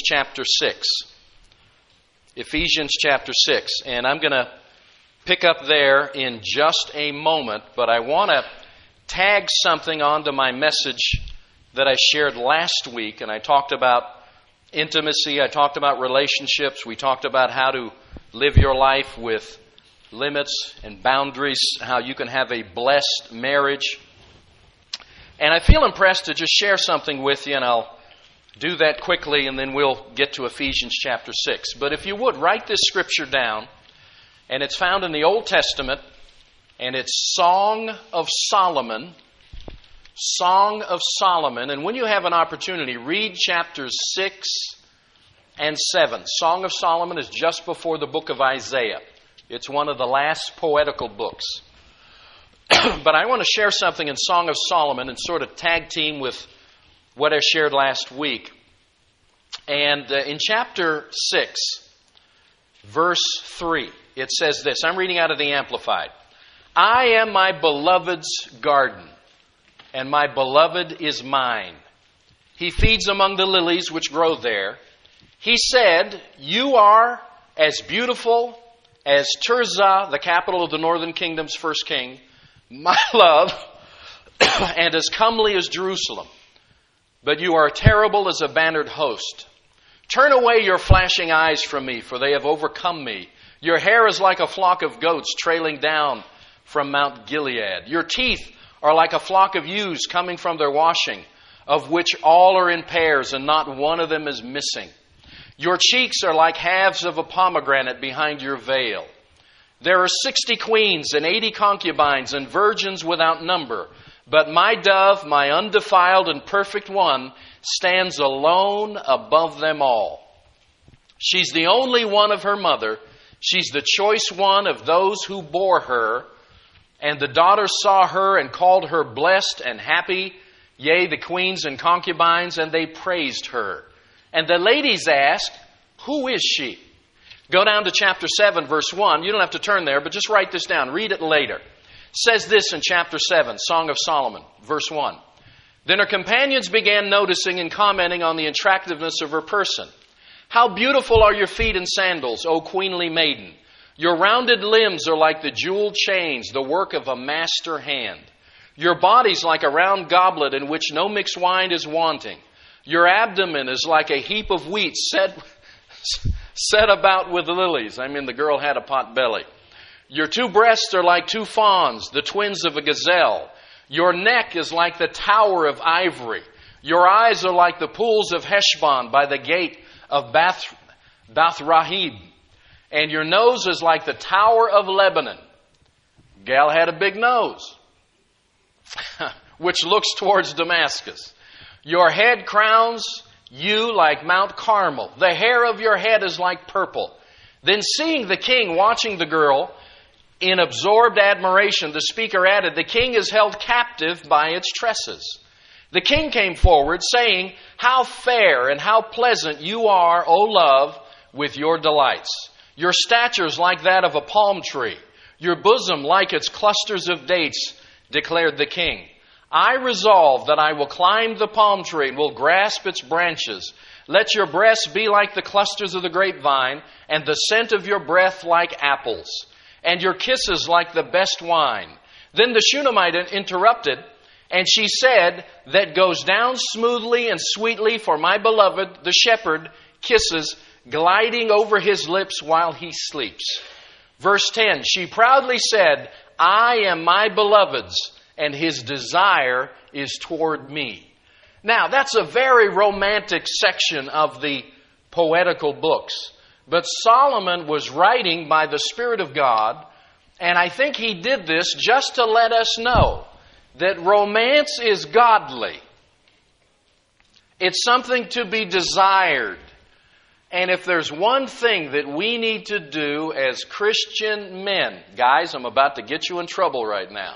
chapter 6. Ephesians chapter 6. And I'm going to pick up there in just a moment, but I want to tag something onto my message that I shared last week. And I talked about intimacy, I talked about relationships, we talked about how to live your life with limits and boundaries, how you can have a blessed marriage. And I feel impressed to just share something with you, and I'll do that quickly, and then we'll get to Ephesians chapter 6. But if you would, write this scripture down, and it's found in the Old Testament, and it's Song of Solomon. Song of Solomon. And when you have an opportunity, read chapters 6 and 7. Song of Solomon is just before the book of Isaiah. It's one of the last poetical books. But I want to share something in Song of Solomon and sort of tag team with what I shared last week. And in chapter 6, verse 3, it says this. I'm reading out of the Amplified. I am my beloved's garden, and my beloved is mine. He feeds among the lilies which grow there. He said, you are as beautiful as Tirzah, the capital of the northern kingdom's first king, my love, and as comely as Jerusalem. But you are terrible as a bannered host. Turn away your flashing eyes from me, for they have overcome me. Your hair is like a flock of goats trailing down from Mount Gilead. Your teeth are like a flock of ewes coming from their washing, of which all are in pairs, and not one of them is missing. Your cheeks are like halves of a pomegranate behind your veil. There are 60 queens and 80 concubines and virgins without number. But my dove, my undefiled and perfect one, stands alone above them all. She's the only one of her mother. She's the choice one of those who bore her. And the daughters saw her and called her blessed and happy. Yea, the queens and concubines, and they praised her. And the ladies asked, who is she? Go down to chapter 7, verse 1. You don't have to turn there, but just write this down. Read it later. It says this in chapter 7, Song of Solomon, verse 1. Then her companions began noticing and commenting on the attractiveness of her person. How beautiful are your feet in sandals, O queenly maiden. Your rounded limbs are like the jeweled chains, the work of a master hand. Your body's like a round goblet in which no mixed wine is wanting. Your abdomen is like a heap of wheat set about with lilies. I mean, the girl had a pot belly. Your two breasts are like two fawns, the twins of a gazelle. Your neck is like the tower of ivory. Your eyes are like the pools of Heshbon by the gate of Bath-rahib. And your nose is like the tower of Lebanon. Gal had a big nose, which looks towards Damascus. Your head crowns you like Mount Carmel. The hair of your head is like purple. Then seeing the king watching the girl in absorbed admiration, the speaker added, the king is held captive by its tresses. The king came forward saying, how fair and how pleasant you are, O love, with your delights. Your stature is like that of a palm tree. Your bosom like its clusters of dates, declared the king. I resolve that I will climb the palm tree and will grasp its branches. Let your breasts be like the clusters of the grapevine, and the scent of your breath like apples, and your kisses like the best wine. Then the Shunammite interrupted, and she said, that goes down smoothly and sweetly for my beloved, the shepherd, kisses, gliding over his lips while he sleeps. Verse 10, she proudly said, I am my beloved's, and his desire is toward me. Now, that's a very romantic section of the poetical books. But Solomon was writing by the Spirit of God, and I think he did this just to let us know that romance is godly. It's something to be desired. And if there's one thing that we need to do as Christian men, guys, I'm about to get you in trouble right now.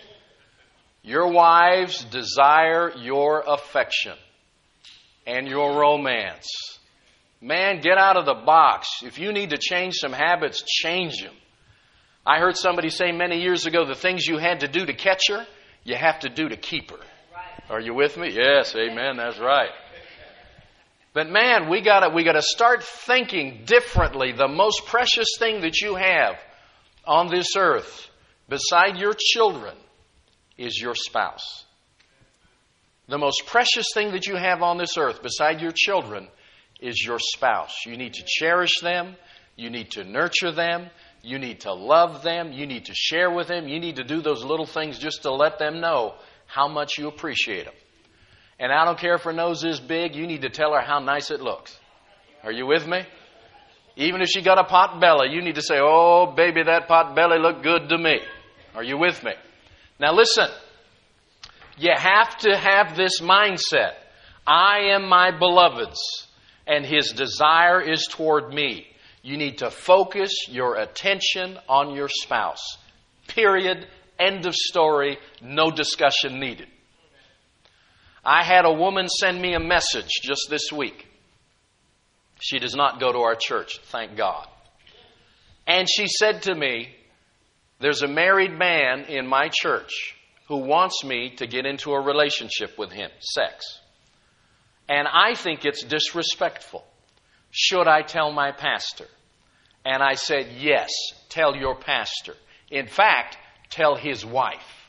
Your wives desire your affection and your romance. Man, get out of the box. If you need to change some habits, change them. I heard somebody say many years ago, the things you had to do to catch her, you have to do to keep her. Right. Are you with me? Yes, amen, that's right. But man, we gotta start thinking differently. The most precious thing that you have on this earth, beside your children, is your spouse. The most precious thing that you have on this earth, beside your children, is your spouse. You need to cherish them. You need to nurture them. You need to love them. You need to share with them. You need to do those little things just to let them know how much you appreciate them. And I don't care if her nose is big, you need to tell her how nice it looks. Are you with me? Even if she got a pot belly, you need to say, "Oh, baby, that pot belly looked good to me." Are you with me? Now listen, you have to have this mindset. I am my beloved's, and his desire is toward me. You need to focus your attention on your spouse. Period. End of story. No discussion needed. I had a woman send me a message just this week. She does not go to our church, thank God. And she said to me, "There's a married man in my church who wants me to get into a relationship with him, sex. And I think it's disrespectful. Should I tell my pastor?" And I said, "Yes, tell your pastor. In fact, tell his wife.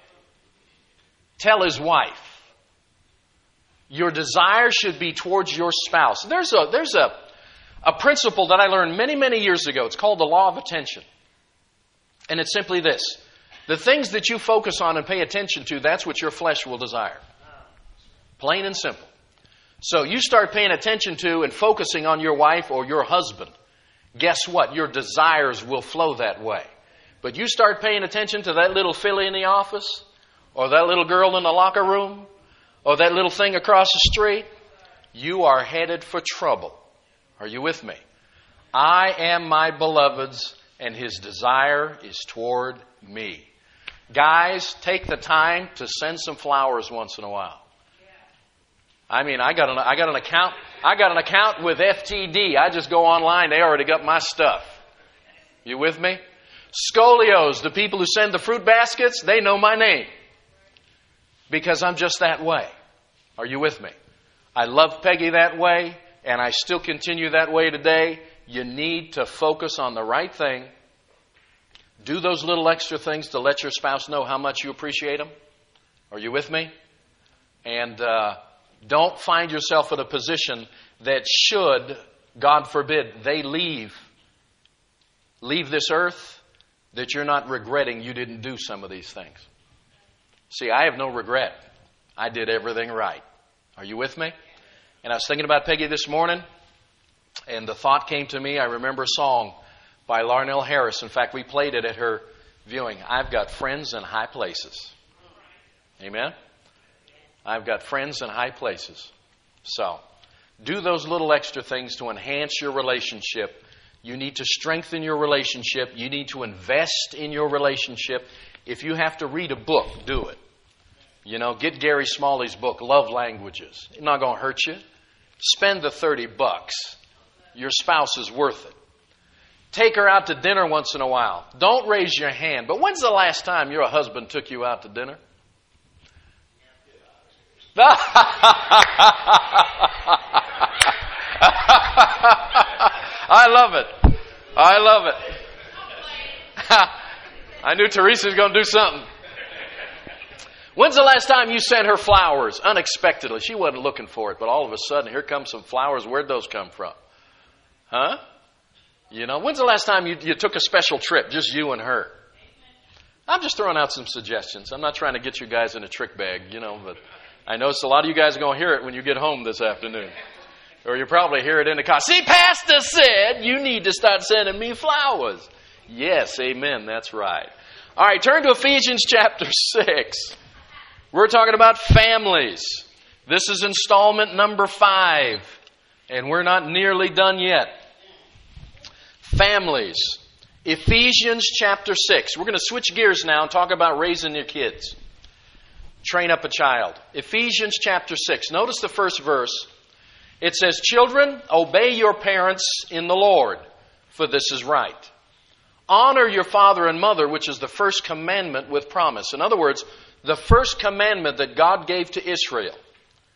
Tell his wife. Your desire should be towards your spouse." There's a principle that I learned many, many years ago. It's called the law of attention. And it's simply this. The things that you focus on and pay attention to, that's what your flesh will desire. Plain and simple. So you start paying attention to and focusing on your wife or your husband. Guess what? Your desires will flow that way. But you start paying attention to that little filly in the office, or that little girl in the locker room, or that little thing across the street, you are headed for trouble. Are you with me? I am my beloved's, and his desire is toward me. Guys, take the time to send some flowers once in a while. I mean, I got an account with FTD. I just go online. They already got my stuff. You with me? Scolios, the people who send the fruit baskets, they know my name. Because I'm just that way. Are you with me? I love Peggy that way, and I still continue that way today. You need to focus on the right thing. Do those little extra things to let your spouse know how much you appreciate them. Are you with me? And don't find yourself in a position that should, God forbid, they leave this earth, that you're not regretting you didn't do some of these things. See, I have no regret. I did everything right. Are you with me? And I was thinking about Peggy this morning, and the thought came to me. I remember a song by Larnell Harris. In fact, we played it at her viewing. I've got friends in high places. Amen? I've got friends in high places. So, do those little extra things to enhance your relationship. You need to strengthen your relationship. You need to invest in your relationship. If you have to read a book, do it. You know, get Gary Smalley's book, Love Languages. It's not going to hurt you. Spend the $30. Your spouse is worth it. Take her out to dinner once in a while. Don't raise your hand. But when's the last time your husband took you out to dinner? I love it. I love it. I knew Teresa was going to do something. When's the last time you sent her flowers unexpectedly? She wasn't looking for it, but all of a sudden, here come some flowers. Where'd those come from? Huh? You know, when's the last time you took a special trip, just you and her? I'm just throwing out some suggestions. I'm not trying to get you guys in a trick bag, you know, but I notice a lot of you guys are going to hear it when you get home this afternoon. Or you probably hear it in the car. See, Pastor said you need to start sending me flowers. Yes, amen, that's right. All right, turn to Ephesians chapter 6. We're talking about families. This is installment number 5, and we're not nearly done yet. Families. Ephesians chapter 6. We're going to switch gears now and talk about raising your kids. Train up a child. Ephesians chapter 6. Notice the first verse. It says, "Children, obey your parents in the Lord, for this is right. Honor your father and mother, which is the first commandment with promise." In other words, the first commandment that God gave to Israel.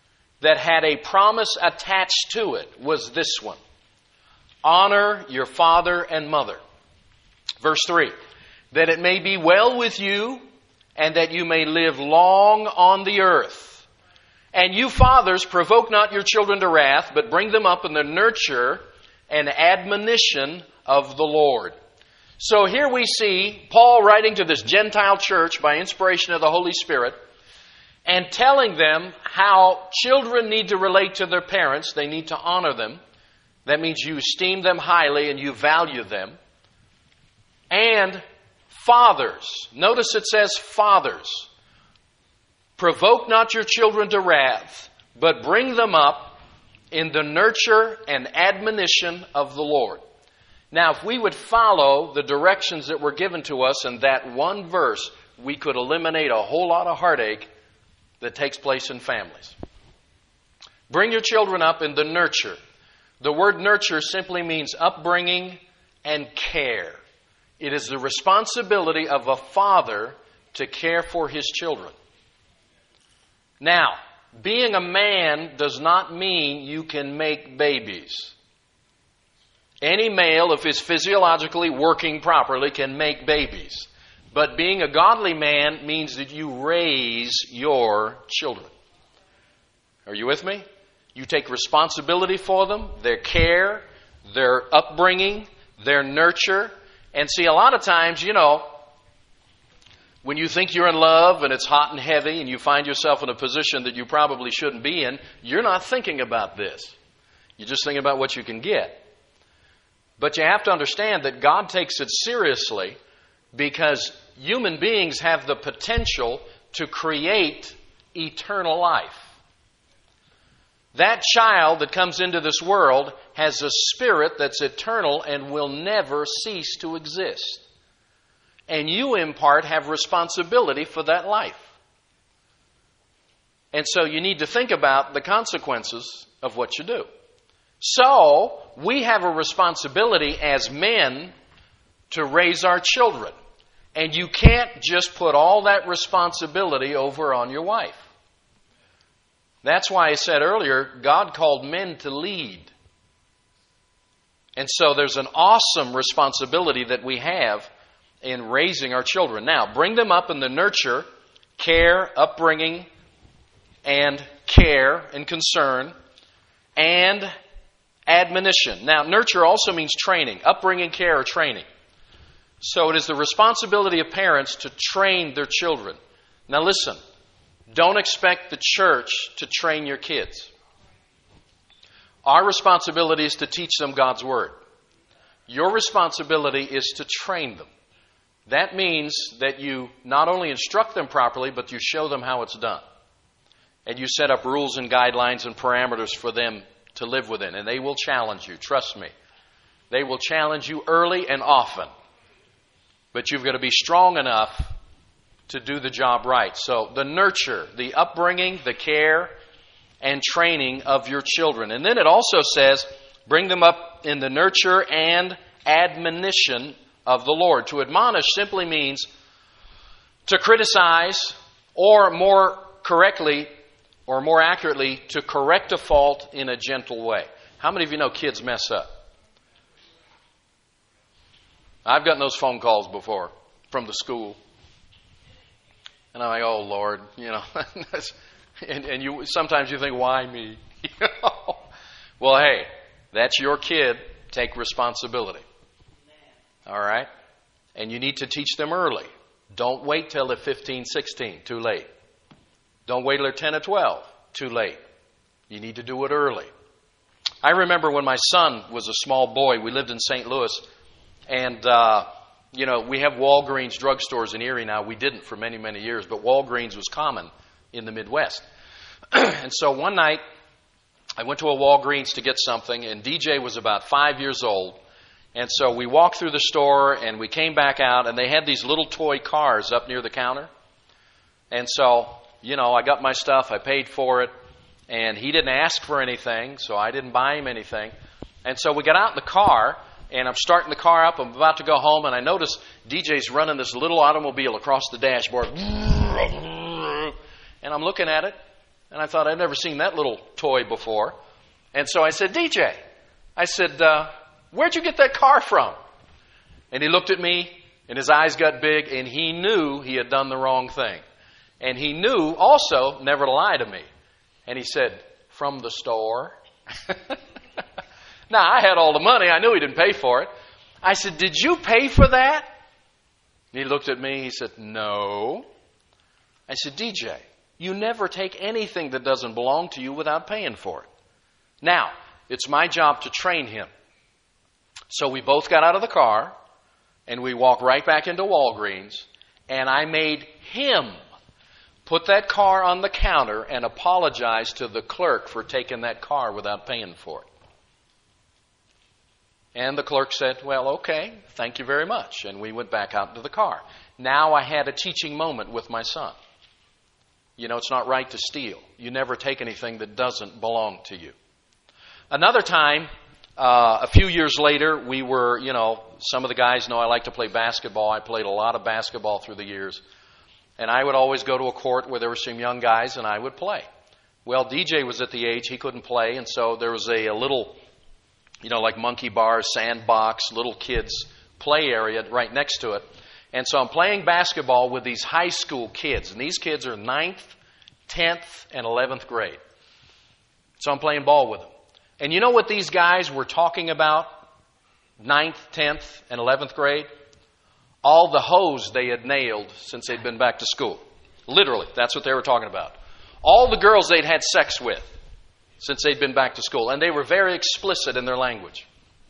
that had a promise attached to it was this one. Honor your father and mother. Verse 3. That it may be well with you and that you may live long on the earth. And you fathers, provoke not your children to wrath, but bring them up in the nurture and admonition of the Lord. So here we see Paul writing to this Gentile church by inspiration of the Holy Spirit and telling them how children need to relate to their parents. They need to honor them. That means you esteem them highly and you value them. And fathers. Notice it says fathers. Provoke not your children to wrath, but bring them up in the nurture and admonition of the Lord. Now, if we would follow the directions that were given to us in that one verse, we could eliminate a whole lot of heartache that takes place in families. Bring your children up in the nurture. The word nurture simply means upbringing and care. It is the responsibility of a father to care for his children. Now, being a man does not mean you can make babies. Any male, if he's physiologically working properly, can make babies. But being a godly man means that you raise your children. Are you with me? You take responsibility for them, their care, their upbringing, their nurture. And see, a lot of times, when you think you're in love and it's hot and heavy and you find yourself in a position that you probably shouldn't be in, you're not thinking about this. You're just thinking about what you can get. But you have to understand that God takes it seriously because human beings have the potential to create eternal life. That child that comes into this world has a spirit that's eternal and will never cease to exist. And you, in part, have responsibility for that life. And so you need to think about the consequences of what you do. So, we have a responsibility as men to raise our children. And you can't just put all that responsibility over on your wife. That's why I said earlier, God called men to lead. And so there's an awesome responsibility that we have in raising our children. Now, bring them up in the nurture, care, upbringing, and care and concern, and admonition. Now, nurture also means training. Upbringing, care, or training. So it is the responsibility of parents to train their children. Now listen, don't expect the church to train your kids. Our responsibility is to teach them God's Word. Your responsibility is to train them. That means that you not only instruct them properly, but you show them how it's done. And you set up rules and guidelines and parameters for them to live within. And they will challenge you, trust me. They will challenge you early and often. But you've got to be strong enough to do the job right. So the nurture, the upbringing, the care, and training of your children. And then it also says, bring them up in the nurture and admonition of the Lord. To admonish simply means to criticize, or more correctly, or more accurately, to correct a fault in a gentle way. How many of you know kids mess up? I've gotten those phone calls before from the school. And I'm like, oh, Lord, and you sometimes you think, why me? Well, hey, that's your kid. Take responsibility. All right? And you need to teach them early. Don't wait till they're 15, 16. Too late. Don't wait till they're 10 or 12. Too late. You need to do it early. I remember when my son was a small boy, we lived in St. Louis, and, we have Walgreens drugstores in Erie now. We didn't for many, many years, but Walgreens was common in the Midwest. And so one night, I went to a Walgreens to get something, and DJ was about 5 years old. And so we walked through the store, and we came back out, and they had these little toy cars up near the counter. And so, I got my stuff, I paid for it, and he didn't ask for anything, so I didn't buy him anything. And so we got out in the car, and I'm starting the car up, I'm about to go home, and I notice DJ's running this little automobile across the dashboard. And I'm looking at it, And I thought, I'd never seen that little toy before. And so I said, DJ, I said, where'd you get that car from? And he looked at me, and his eyes got big, and he knew he had done the wrong thing. And he knew also never to lie to me. And he said, from the store. Now, I had all the money. I knew he didn't pay for it. I said, did you pay for that? And he looked at me. He said, no. I said, DJ, you never take anything that doesn't belong to you without paying for it. Now, it's my job to train him. So we both got out of the car, and we walked right back into Walgreens, and I made him put that car on the counter and apologize to the clerk for taking that car without paying for it. And the clerk said, well, okay, thank you very much. And we went back out to the car. Now I had a teaching moment with my son. You know, it's not right to steal. You never take anything that doesn't belong to you. Another time, a few years later, we were, some of the guys know I like to play basketball. I played a lot of basketball through the years. And I would always go to a court where there were some young guys, and I would play. Well, DJ was at the age he couldn't play, and so there was a little, like monkey bars, sandbox, little kids play area right next to it. And so I'm playing basketball with these high school kids, and these kids are 9th, 10th, and 11th grade. So I'm playing ball with them. And you know what these guys were talking about, 9th, 10th, and 11th grade? All the hoes they had nailed since they'd been back to school. Literally, that's what they were talking about. All the girls they'd had sex with since they'd been back to school. And they were very explicit in their language.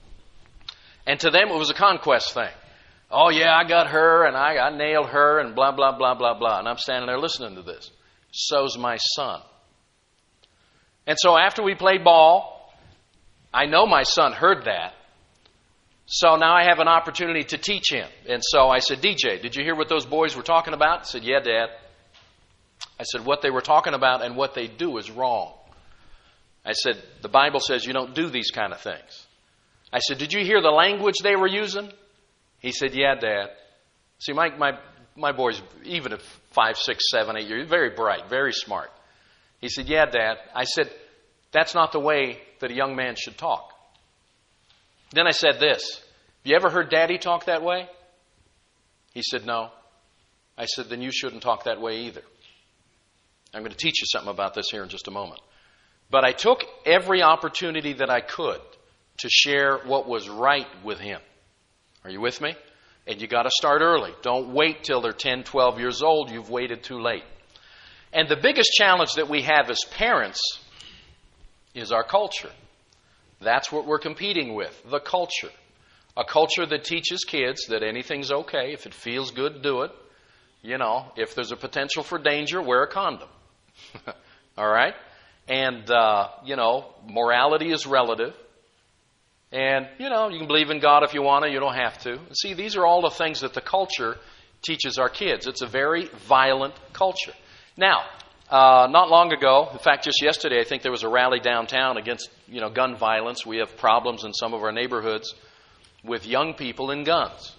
And to them, it was a conquest thing. Oh, yeah, I got her, and I nailed her, and blah, blah, blah, blah, blah. And I'm standing there listening to this. So's my son. And so after we played ball, I know my son heard that. So now I have an opportunity to teach him. And so I said, DJ, did you hear what those boys were talking about? He said, yeah, Dad. I said, what they were talking about and what they do is wrong. I said, the Bible says you don't do these kind of things. I said, did you hear the language they were using? He said, yeah, Dad. See, my boy's, even at 5, 6, 7, 8 years, very bright, very smart. He said, yeah, Dad. I said, that's not the way that a young man should talk. Then I said this, have you ever heard Daddy talk that way? He said, no. I said, then you shouldn't talk that way either. I'm going to teach you something about this here in just a moment. But I took every opportunity that I could to share what was right with him. Are you with me? And you got to start early. Don't wait till they're 10, 12 years old. You've waited too late. And the biggest challenge that we have as parents is our culture. That's what we're competing with, the culture. A culture that teaches kids that anything's okay. If it feels good, do it. If there's a potential for danger, wear a condom. All right? And, morality is relative. And, you can believe in God if you want to. You don't have to. See, these are all the things that the culture teaches our kids. It's a very violent culture. Now, not long ago, in fact, just yesterday, I think there was a rally downtown against, gun violence. We have problems in some of our neighborhoods with young people and guns.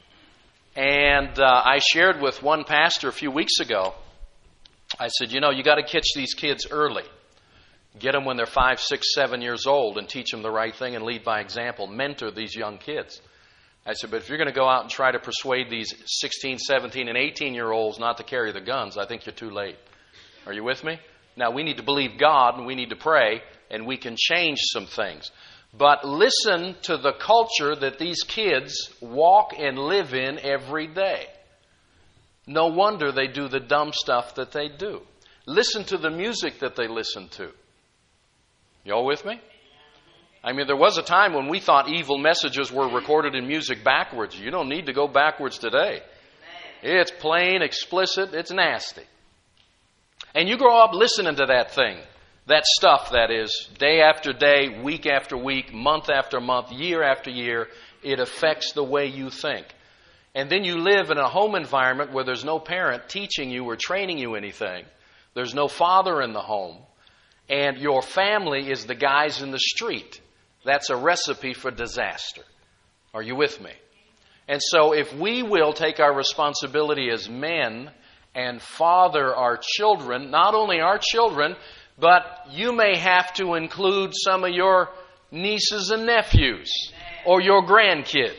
And I shared with one pastor a few weeks ago, I said, you got to catch these kids early. Get them when they're 5, 6, 7 years old and teach them the right thing and lead by example. Mentor these young kids. I said, but if you're going to go out and try to persuade these 16, 17, and 18-year-olds not to carry the guns, I think you're too late. Are you with me? Now, we need to believe God and we need to pray and we can change some things. But listen to the culture that these kids walk and live in every day. No wonder they do the dumb stuff that they do. Listen to the music that they listen to. You all with me? I mean, there was a time when we thought evil messages were recorded in music backwards. You don't need to go backwards today. It's plain, explicit, it's nasty. And you grow up listening to that thing, that stuff that is, day after day, week after week, month after month, year after year. It affects the way you think. And then you live in a home environment where there's no parent teaching you or training you anything. There's no father in the home. And your family is the guys in the street. That's a recipe for disaster. Are you with me? And so if we will take our responsibility as men and father our children, not only our children, but you may have to include some of your nieces and nephews or your grandkids.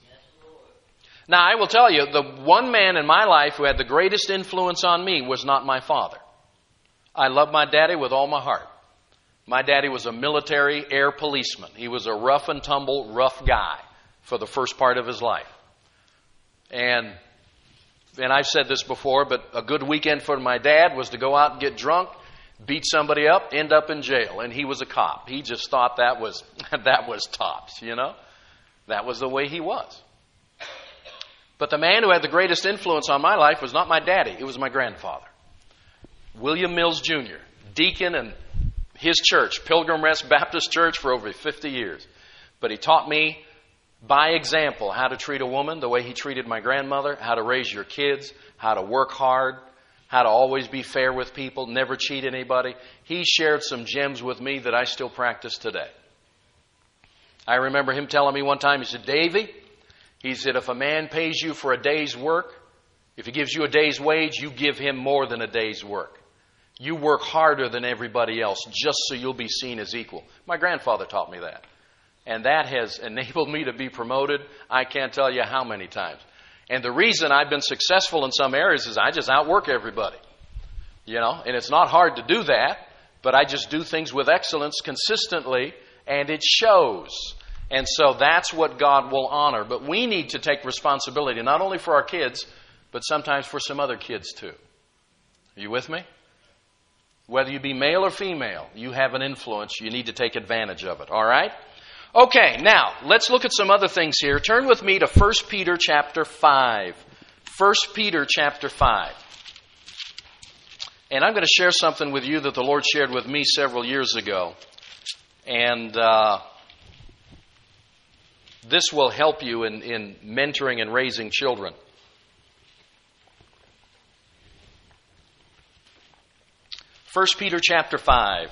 Now, I will tell you, the one man in my life who had the greatest influence on me was not my father. I love my daddy with all my heart. My daddy was a military air policeman. He was a rough and tumble, rough guy for the first part of his life. And I've said this before, but a good weekend for my dad was to go out and get drunk, beat somebody up, end up in jail. And he was a cop. He just thought that was tops, you know. That was the way he was. But the man who had the greatest influence on my life was not my daddy. It was my grandfather. William Mills Jr., deacon in his church, Pilgrim Rest Baptist Church, for over 50 years. But he taught me by example how to treat a woman the way he treated my grandmother, how to raise your kids, how to work hard, how to always be fair with people, never cheat anybody. He shared some gems with me that I still practice today. I remember him telling me one time, he said, Davy, he said, if a man pays you for a day's work, if he gives you a day's wage, you give him more than a day's work. You work harder than everybody else just so you'll be seen as equal. My grandfather taught me that. And that has enabled me to be promoted, I can't tell you how many times. And the reason I've been successful in some areas is I just outwork everybody. You know, and it's not hard to do that, but I just do things with excellence consistently, and it shows. And so that's what God will honor. But we need to take responsibility, not only for our kids, but sometimes for some other kids too. Are you with me? Whether you be male or female, you have an influence. You need to take advantage of it. All right? Okay, now, let's look at some other things here. Turn with me to 1 Peter chapter 5. 1 Peter chapter 5. And I'm going to share something with you that the Lord shared with me several years ago. And this will help you in mentoring and raising children. 1 Peter chapter 5.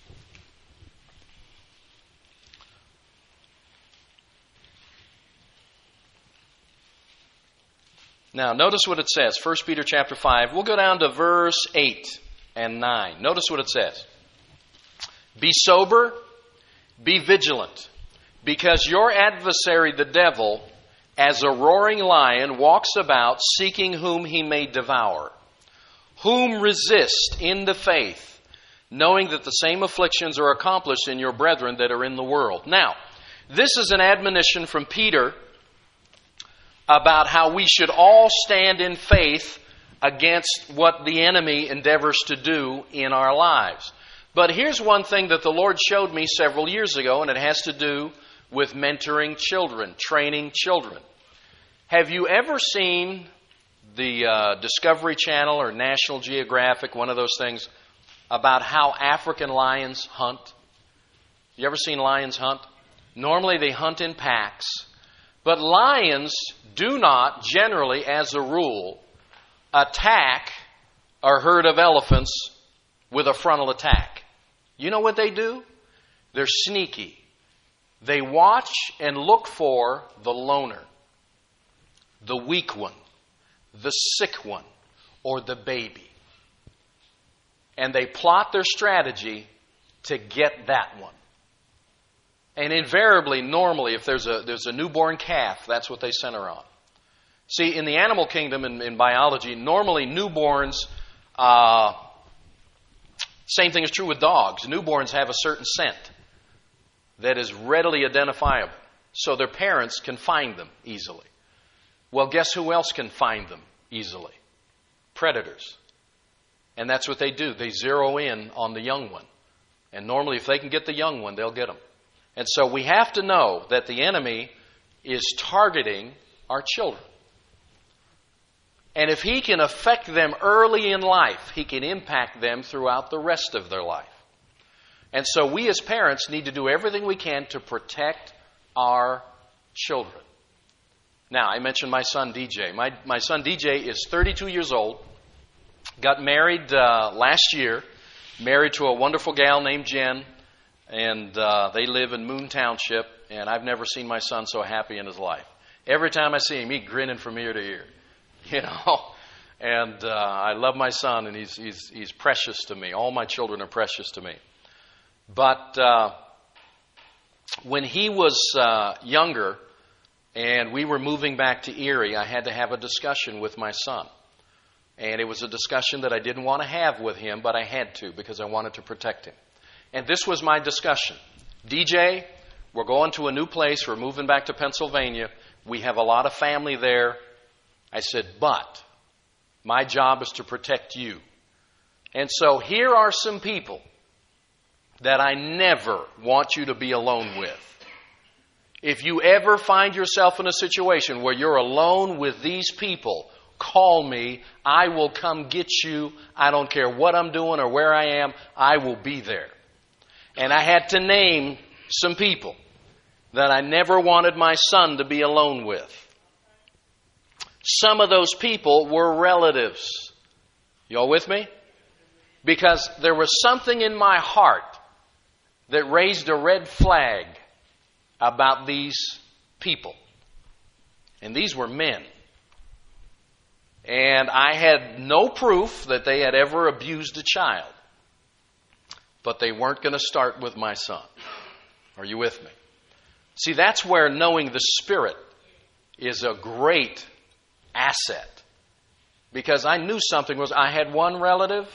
Now, notice what it says. 1 Peter chapter 5. We'll go down to verse 8 and 9. Notice what it says. Be sober, be vigilant, because your adversary, the devil, as a roaring lion, walks about seeking whom he may devour. Whom resist in the faith, knowing that the same afflictions are accomplished in your brethren that are in the world. Now, this is an admonition from Peter about how we should all stand in faith against what the enemy endeavors to do in our lives. But here's one thing that the Lord showed me several years ago, and it has to do with mentoring children, training children. Have you ever seen the Discovery Channel or National Geographic, one of those things, about how African lions hunt? You ever seen lions hunt? Normally they hunt in packs. But lions do not, generally, as a rule, attack a herd of elephants with a frontal attack. You know what they do? They're sneaky. They watch and look for the loner, the weak one, the sick one, or the baby. And they plot their strategy to get that one. And invariably, normally, if there's a newborn calf, that's what they center on. See, in the animal kingdom, in biology, normally newborns, same thing is true with dogs. Newborns have a certain scent that is readily identifiable, so their parents can find them easily. Well, guess who else can find them easily? Predators. And that's what they do. They zero in on the young one. And normally, if they can get the young one, they'll get them. And so we have to know that the enemy is targeting our children. And if he can affect them early in life, he can impact them throughout the rest of their life. And so we as parents need to do everything we can to protect our children. Now, I mentioned my son DJ. My son DJ is 32 years old, got married last year, married to a wonderful gal named Jen, and they live in Moon Township, and I've never seen my son so happy in his life. Every time I see him, he's grinning from ear to ear. You know, And I love my son, and he's precious to me. All my children are precious to me. But when he was younger and we were moving back to Erie, I had to have a discussion with my son. And it was a discussion that I didn't want to have with him, but I had to because I wanted to protect him. And this was my discussion. DJ, we're going to a new place. We're moving back to Pennsylvania. We have a lot of family there. I said, but my job is to protect you. And so here are some people that I never want you to be alone with. If you ever find yourself in a situation where you're alone with these people, call me. I will come get you. I don't care what I'm doing or where I am. I will be there. And I had to name some people that I never wanted my son to be alone with. Some of those people were relatives. You all with me? Because there was something in my heart that raised a red flag about these people. And these were men. And I had no proof that they had ever abused a child. But they weren't going to start with my son. Are you with me? See, that's where knowing the Spirit is a great asset. Because I knew something was, I had one relative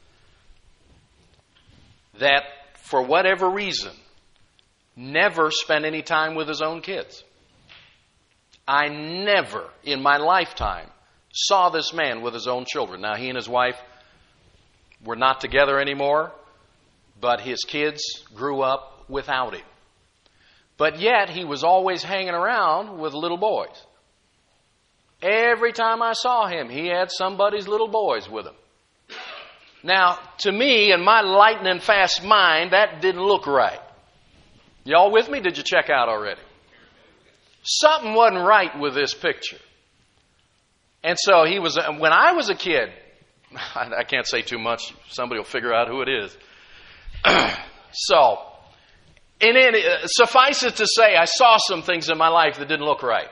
that, for whatever reason, never spent any time with his own kids. I never, in my lifetime, saw this man with his own children. Now, he and his wife were not together anymore, but his kids grew up without him. But yet, he was always hanging around with little boys. Every time I saw him, he had somebody's little boys with him. Now, to me, in my lightning fast mind, that didn't look right. Y'all with me? Did you check out already? Something wasn't right with this picture. And so he was, when I was a kid, I can't say too much. Somebody will figure out who it is. So, suffice it to say, I saw some things in my life that didn't look right.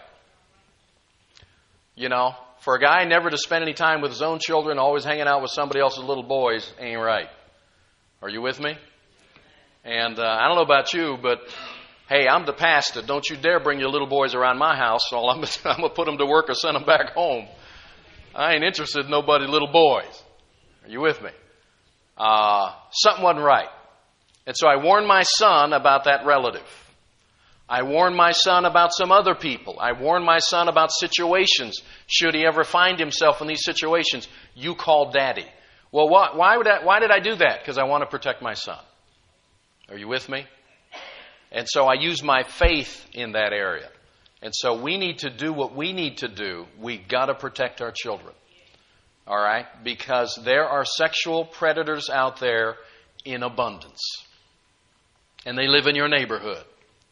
You know, for a guy never to spend any time with his own children, always hanging out with somebody else's little boys, ain't right. Are you with me? And I don't know about you, but hey, I'm the pastor. Don't you dare bring your little boys around my house, or I'm going to put them to work or send them back home. I ain't interested in nobody's little boys. Are you with me? Something wasn't right. And so I warned my son about that relative. I warned my son about some other people. I warned my son about situations. Should he ever find himself in these situations, you call daddy. Well, why did I do that? Because I want to protect my son. Are you with me? And so I use my faith in that area. And so we need to do what we need to do. We've got to protect our children. All right? Because there are sexual predators out there in abundance. And they live in your neighborhood.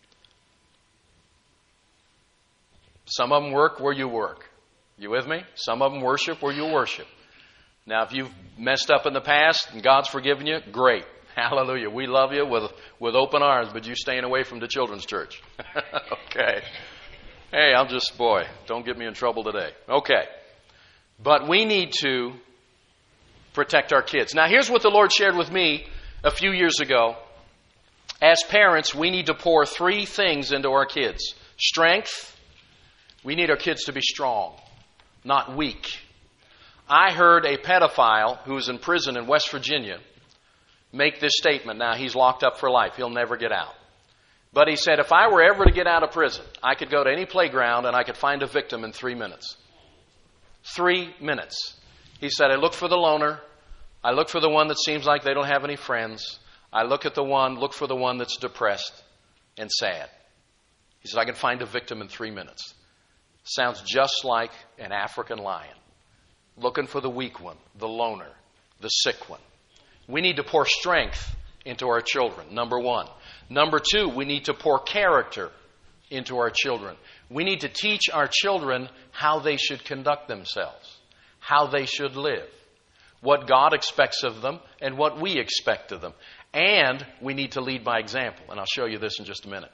Some of them work where you work. You with me? Some of them worship where you worship. Now, if you've messed up in the past and God's forgiven you, great. Hallelujah. We love you with open arms, but you staying away from the children's church. Okay. Hey, don't get me in trouble today. Okay. But we need to protect our kids. Now, here's what the Lord shared with me a few years ago. As parents, we need to pour 3 things into our kids. Strength. We need our kids to be strong, not weak. I heard a pedophile who was in prison in West Virginia make this statement. Now, he's locked up for life. He'll never get out. But he said, if I were ever to get out of prison, I could go to any playground and I could find a victim in 3 minutes. 3 minutes. He said, I look for the loner. I look for the one that seems like they don't have any friends. I look for the one that's depressed and sad. He said, I can find a victim in 3 minutes. Sounds just like an African lion. Looking for the weak one, the loner, the sick one. We need to pour strength into our children, number 1. Number 2, we need to pour character into our children. We need to teach our children how they should conduct themselves, how they should live, what God expects of them and what we expect of them. And we need to lead by example. And I'll show you this in just a minute.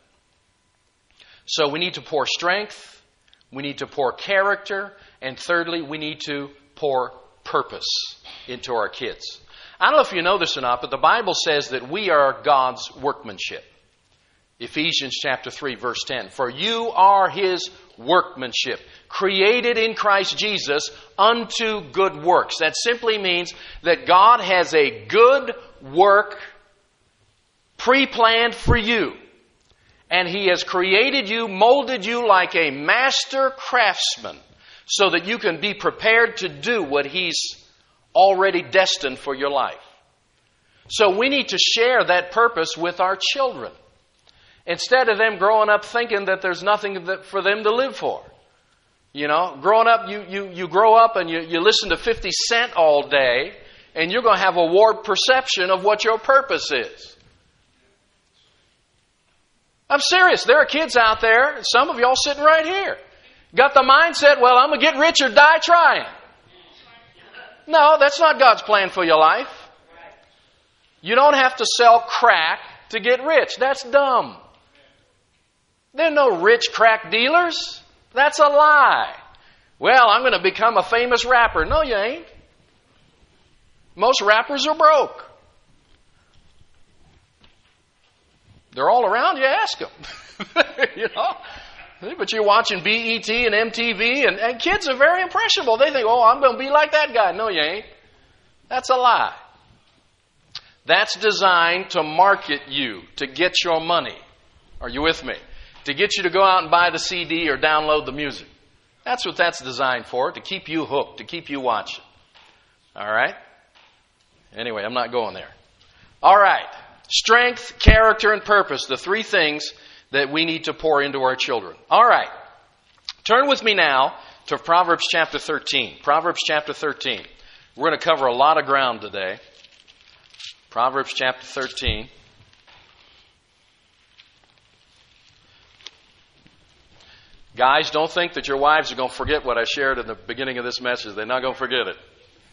So we need to pour strength. We need to pour character. And thirdly, we need to pour purpose into our kids. I don't know if you know this or not, but the Bible says that we are God's workmanship. Ephesians chapter 3, verse 10. For you are His workmanship, created in Christ Jesus unto good works. That simply means that God has a good work pre-planned for you. And He has created you, molded you like a master craftsman so that you can be prepared to do what He's already destined for your life. So we need to share that purpose with our children. Instead of them growing up thinking that there's nothing for them to live for. You know, growing up, you grow up and you listen to 50 Cent all day, and you're going to have a warped perception of what your purpose is. I'm serious. There are kids out there, some of y'all sitting right here, got the mindset, well, I'm going to get rich or die trying. No, that's not God's plan for your life. You don't have to sell crack to get rich. That's dumb. There are no rich crack dealers. That's a lie. Well, I'm going to become a famous rapper. No, you ain't. Most rappers are broke. They're all around. You ask them. You know? But you're watching BET and MTV, and kids are very impressionable. They think, oh, I'm going to be like that guy. No, you ain't. That's a lie. That's designed to market you, to get your money. Are you with me? To get you to go out and buy the CD or download the music. That's what that's designed for, to keep you hooked, to keep you watching. All right? Anyway, I'm not going there. All right. Strength, character, and purpose, the three things that we need to pour into our children. All right. Turn with me now to Proverbs chapter 13. Proverbs chapter 13. We're going to cover a lot of ground today. Proverbs chapter 13. Guys, don't think that your wives are going to forget what I shared in the beginning of this message. They're not going to forget it.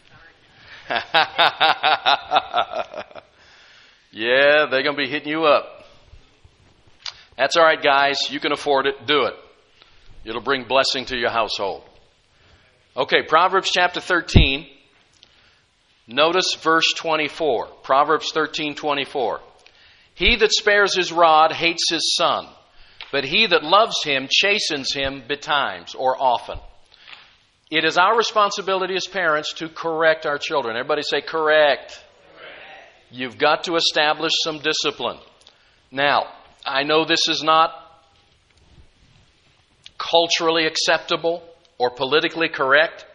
Yeah, they're going to be hitting you up. That's all right, guys. You can afford it. Do it. It'll bring blessing to your household. Okay, Proverbs chapter 13. Notice verse 24. Proverbs 13:24. He that spares his rod hates his son, but he that loves him chastens him betimes or often. It is our responsibility as parents to correct our children. Everybody say correct. You've got to establish some discipline. Now, I know this is not culturally acceptable or politically correct,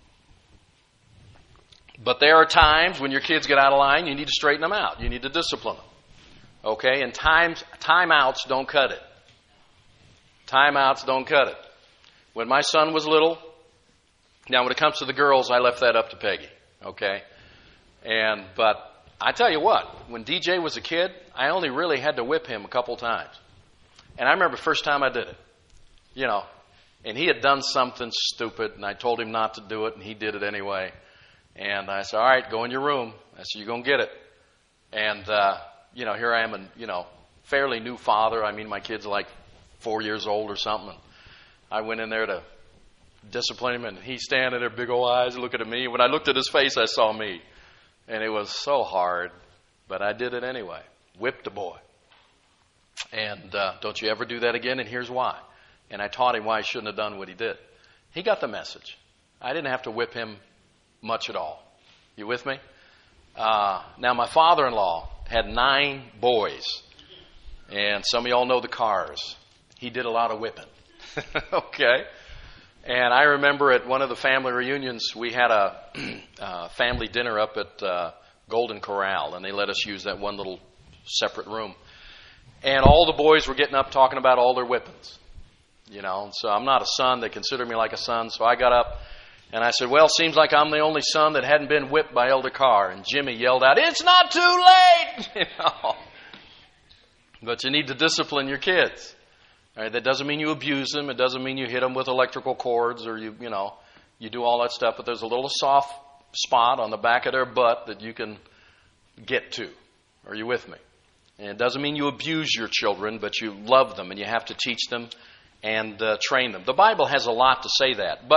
but there are times when your kids get out of line, you need to straighten them out. You need to discipline them. Okay? And timeouts don't cut it. Timeouts don't cut it. When my son was little, now when it comes to the girls, I left that up to Peggy. Okay? But I tell you what, when DJ was a kid, I only really had to whip him a couple times. And I remember the first time I did it. You know, and he had done something stupid, and I told him not to do it, and he did it anyway. And I said, all right, go in your room. I said, you're going to get it. And, here I am, a fairly new father. I mean, my kid's like 4 years old or something. And I went in there to discipline him, and he's standing there, big old eyes, looking at me. When I looked at his face, I saw me. And it was so hard, but I did it anyway. Whipped the boy. And don't you ever do that again, and here's why. And I taught him why he shouldn't have done what he did. He got the message. I didn't have to whip him much at all. You with me? Now, my father-in-law had 9 boys. And some of y'all know the cars. He did a lot of whipping. Okay? And I remember at one of the family reunions, we had a family dinner up at Golden Corral, and they let us use that one little separate room. And all the boys were getting up talking about all their whippings. You know, so I'm not a son. They consider me like a son. So I got up and I said, well, seems like I'm the only son that hadn't been whipped by Elder Carr. And Jimmy yelled out, it's not too late! You know. But you need to discipline your kids. All right, that doesn't mean you abuse them. It doesn't mean you hit them with electrical cords or you do all that stuff. But there's a little soft spot on the back of their butt that you can get to. Are you with me? And it doesn't mean you abuse your children, but you love them and you have to teach them and train them. The Bible has a lot to say that. But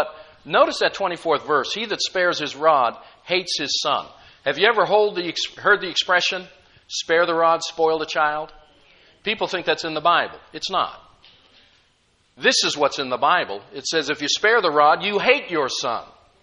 Notice that 24th verse. He that spares his rod hates his son. Have you ever heard the expression, spare the rod, spoil the child? People think that's in the Bible. It's not. This is what's in the Bible. It says, if you spare the rod, you hate your son.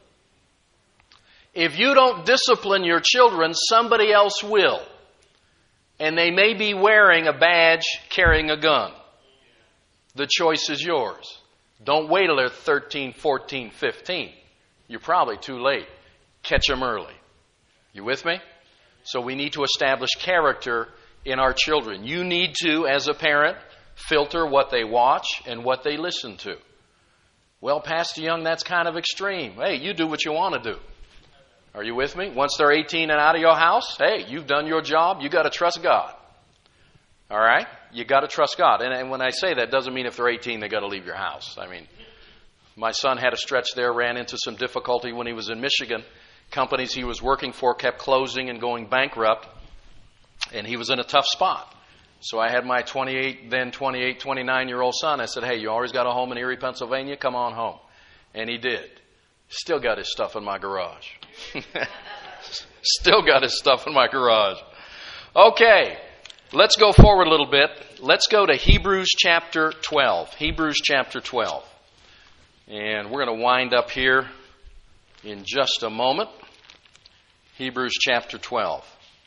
If you don't discipline your children, somebody else will. And they may be wearing a badge, carrying a gun. The choice is yours. Don't wait till they're 13, 14, 15. You're probably too late. Catch them early. You with me? So we need to establish character in our children. You need to, as a parent, filter what they watch and what they listen to. Well, Pastor Young, that's kind of extreme. Hey, you do what you want to do. Are you with me? Once they're 18 and out of your house, hey, you've done your job. You got to trust God. All right? You got to trust God. And when I say that, doesn't mean if they're 18, they got to leave your house. I mean, my son had a stretch there, ran into some difficulty when he was in Michigan. Companies he was working for kept closing and going bankrupt, and he was in a tough spot. So I had my 28, 29-year-old son. I said, hey, you always got a home in Erie, Pennsylvania? Come on home. And he did. Still got his stuff in my garage. Still got his stuff in my garage. Okay, let's go forward a little bit. Let's go to Hebrews chapter 12. Hebrews chapter 12. And we're going to wind up here in just a moment. Hebrews chapter 12.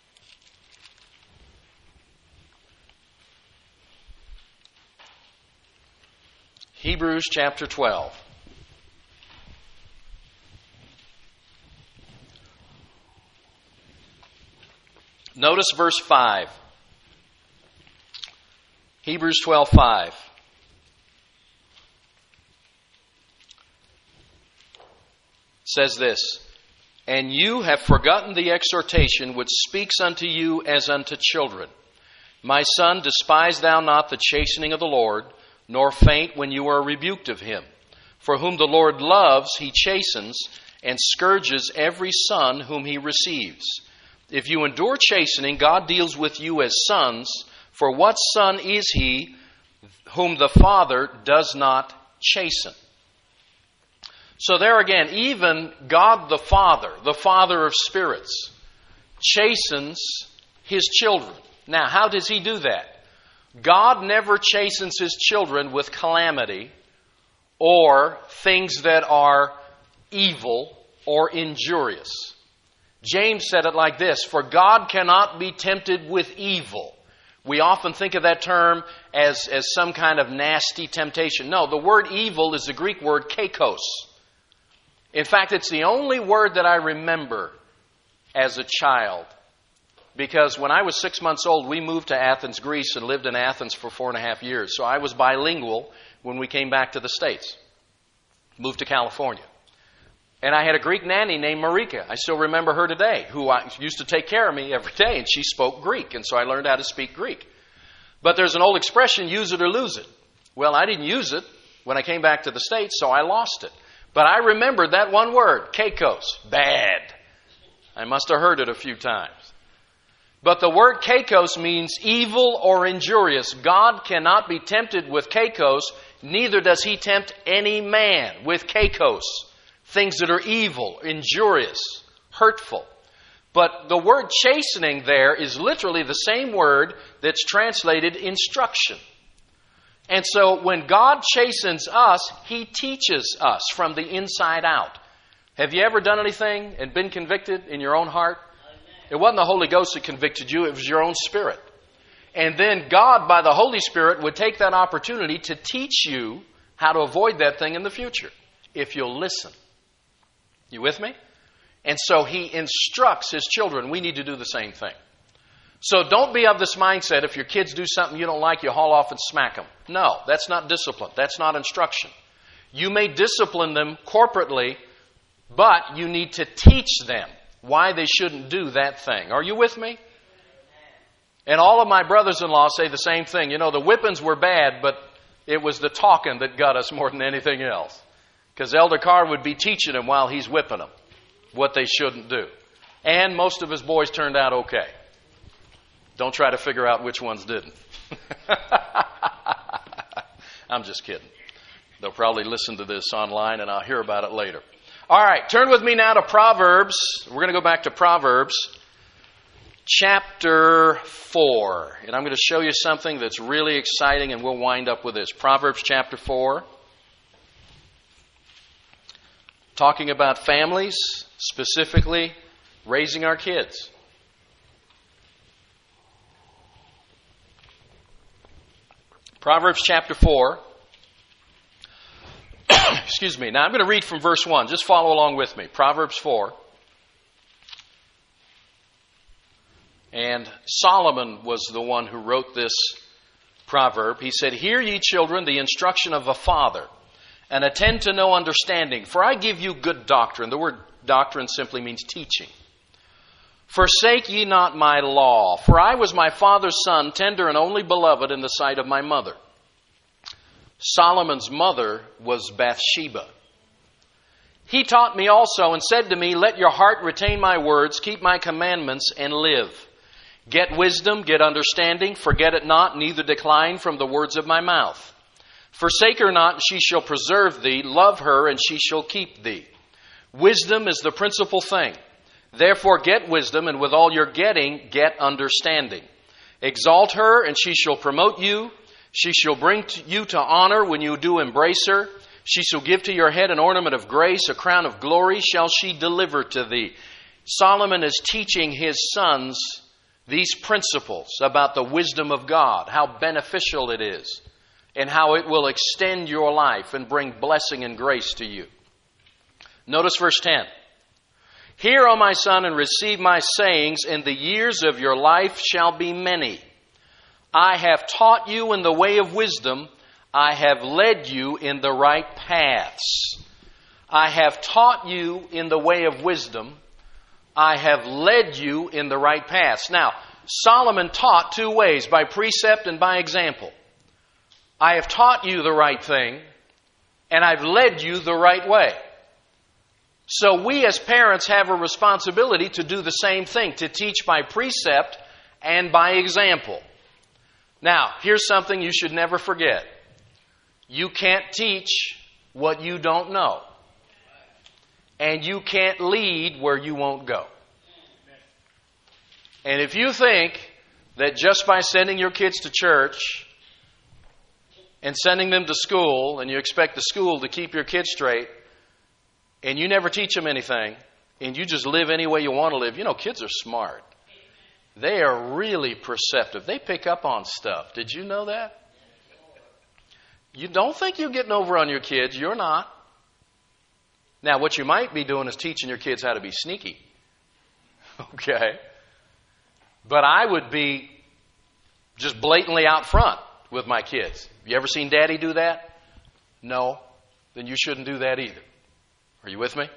Hebrews chapter 12. Notice verse 5. Hebrews 12:5. Says this, and you have forgotten the exhortation which speaks unto you as unto children. My son, despise thou not the chastening of the Lord, nor faint when you are rebuked of him. For whom the Lord loves, he chastens, and scourges every son whom he receives. If you endure chastening, God deals with you as sons. For what son is he whom the Father does not chasten? So there again, even God the Father of spirits, chastens His children. Now, how does He do that? God never chastens His children with calamity or things that are evil or injurious. James said it like this, for God cannot be tempted with evil. We often think of that term as some kind of nasty temptation. No, the word evil is the Greek word kakos. In fact, it's the only word that I remember as a child. Because when I was 6 months old, we moved to Athens, Greece, and lived in Athens for 4.5 years. So I was bilingual when we came back to the States. Moved to California. And I had a Greek nanny named Marika. I still remember her today, who used to take care of me every day, and she spoke Greek, and so I learned how to speak Greek. But there's an old expression, use it or lose it. Well, I didn't use it when I came back to the States, so I lost it. But I remembered that one word, kakos, bad. I must have heard it a few times. But the word kakos means evil or injurious. God cannot be tempted with kakos, neither does He tempt any man with kakos. Things that are evil, injurious, hurtful. But the word chastening there is literally the same word that's translated instruction. And so when God chastens us, He teaches us from the inside out. Have you ever done anything and been convicted in your own heart? It wasn't the Holy Ghost that convicted you, it was your own spirit. And then God, by the Holy Spirit, would take that opportunity to teach you how to avoid that thing in the future, if you'll listen. You with me? And so He instructs His children. We need to do the same thing. So don't be of this mindset, if your kids do something you don't like, you haul off and smack them. No, that's not discipline. That's not instruction. You may discipline them corporately, but you need to teach them why they shouldn't do that thing. Are you with me? And all of my brothers-in-law say the same thing. You know, the whippings were bad, but it was the talking that got us more than anything else. Because Elder Carr would be teaching them while he's whipping them what they shouldn't do. And most of his boys turned out okay. Don't try to figure out which ones didn't. I'm just kidding. They'll probably listen to this online, and I'll hear about it later. All right, turn with me now to Proverbs. We're going to go back to Proverbs chapter 4. And I'm going to show you something that's really exciting, and we'll wind up with this. Proverbs chapter 4. Talking about families, specifically raising our kids. Proverbs chapter 4. Excuse me. Now I'm going to read from verse 1. Just follow along with me. Proverbs 4. And Solomon was the one who wrote this proverb. He said, "Hear ye children the instruction of a father, and attend to no understanding. For I give you good doctrine." The word doctrine simply means teaching. "Forsake ye not my law. For I was my father's son, tender and only beloved in the sight of my mother." Solomon's mother was Bathsheba. "He taught me also and said to me, Let your heart retain my words, keep my commandments, and live. Get wisdom, get understanding, forget it not, neither decline from the words of my mouth. Forsake her not, and she shall preserve thee. Love her, and she shall keep thee. Wisdom is the principal thing. Therefore get wisdom, and with all your getting, get understanding. Exalt her, and she shall promote you. She shall bring you to honor when you do embrace her. She shall give to your head an ornament of grace, a crown of glory shall she deliver to thee." Solomon is teaching his sons these principles about the wisdom of God, how beneficial it is, and how it will extend your life and bring blessing and grace to you. Notice verse 10. "Hear, O my son, and receive my sayings, and the years of your life shall be many. I have taught you in the way of wisdom. I have led you in the right paths." I have taught you in the way of wisdom. I have led you in the right paths. Now, Solomon taught two ways, by precept and by example. I have taught you the right thing, and I've led you the right way. So we as parents have a responsibility to do the same thing, to teach by precept and by example. Now, here's something you should never forget. You can't teach what you don't know. And you can't lead where you won't go. And if you think that just by sending your kids to church and sending them to school, and you expect the school to keep your kids straight, and you never teach them anything, and you just live any way you want to live, kids are smart. They are really perceptive. They pick up on stuff. Did you know that? You don't think you're getting over on your kids. You're not. Now, what you might be doing is teaching your kids how to be sneaky. Okay? But I would be just blatantly out front with my kids. You ever seen Daddy do that? No? Then you shouldn't do that either. Are you with me?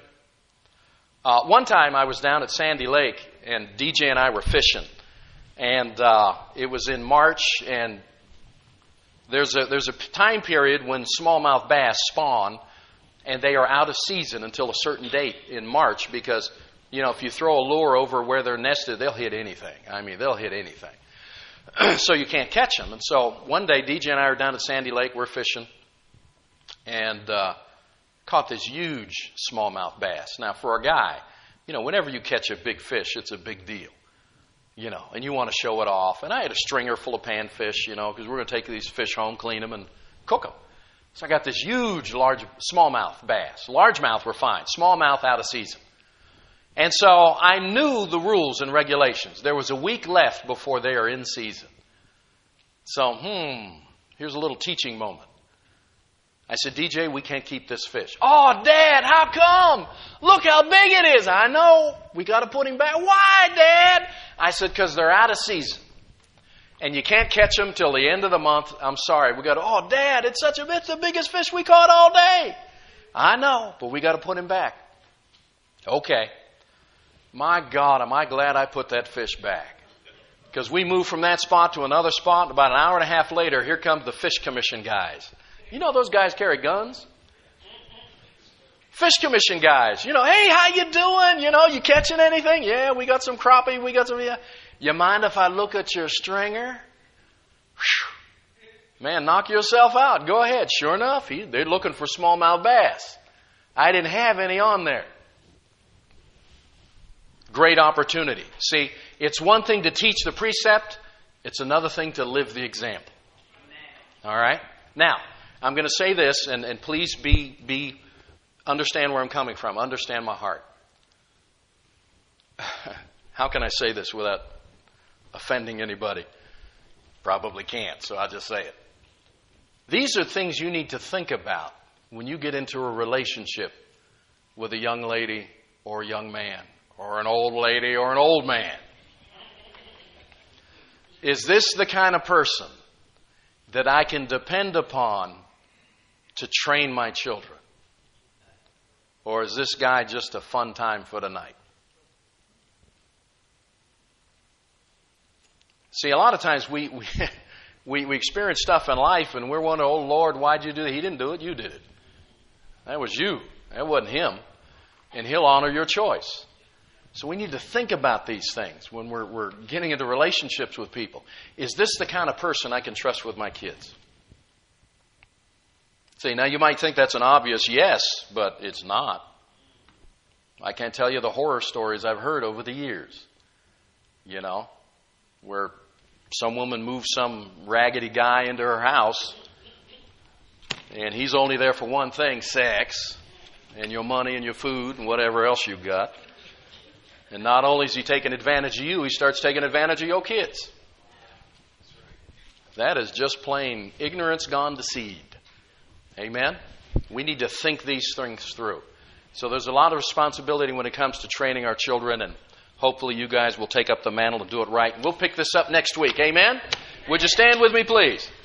One time I was down at Sandy Lake, and DJ and I were fishing. And it was in March, and there's a time period when smallmouth bass spawn, and they are out of season until a certain date in March because, if you throw a lure over where they're nested, they'll hit anything. They'll hit anything. So you can't catch them. And so one day, DJ and I are down at Sandy Lake, we're fishing, and caught this huge smallmouth bass. Now, for a guy, whenever you catch a big fish, it's a big deal, and you want to show it off. And I had a stringer full of panfish, because we're going to take these fish home, clean them, and cook them. So I got this huge, large smallmouth bass. Largemouth were fine. Smallmouth out of season. And so I knew the rules and regulations. There was a week left before they are in season. So, here's a little teaching moment. I said, DJ, we can't keep this fish. Oh, Dad, how come? Look how big it is. I know. We got to put him back. Why, Dad? I said, because they're out of season. And you can't catch them till the end of the month. I'm sorry. We got to, oh, Dad, it's the biggest fish we caught all day. I know, but we got to put him back. Okay. My God, am I glad I put that fish back. Because we moved from that spot to another spot. And about an hour and a half later, here comes the fish commission guys. You know those guys carry guns? Fish commission guys. Hey, how you doing? You catching anything? Yeah, we got some crappie. We got some. Yeah. You mind if I look at your stringer? Whew. Man, knock yourself out. Go ahead. Sure enough, they're looking for smallmouth bass. I didn't have any on there. Great opportunity. See, it's one thing to teach the precept. It's another thing to live the example. All right? Now, I'm going to say this, and please understand where I'm coming from. Understand my heart. How can I say this without offending anybody? Probably can't, so I'll just say it. These are things you need to think about when you get into a relationship with a young lady or a young man, or an old lady or an old man. Is this the kind of person that I can depend upon to train my children? Or is this guy just a fun time for the night? See, a lot of times we experience stuff in life and we're wondering, oh Lord, why'd you do that? He didn't do it, you did it. That was you. That wasn't him. And he'll honor your choice. So we need to think about these things when we're getting into relationships with people. Is this the kind of person I can trust with my kids? See, now you might think that's an obvious yes, but it's not. I can't tell you the horror stories I've heard over the years. You know, where some woman moves some raggedy guy into her house, and he's only there for one thing, sex, and your money and your food and whatever else you've got. And not only is he taking advantage of you, he starts taking advantage of your kids. That is just plain ignorance gone to seed. Amen? We need to think these things through. So there's a lot of responsibility when it comes to training our children, and hopefully you guys will take up the mantle and do it right. We'll pick this up next week. Amen? Would you stand with me, please?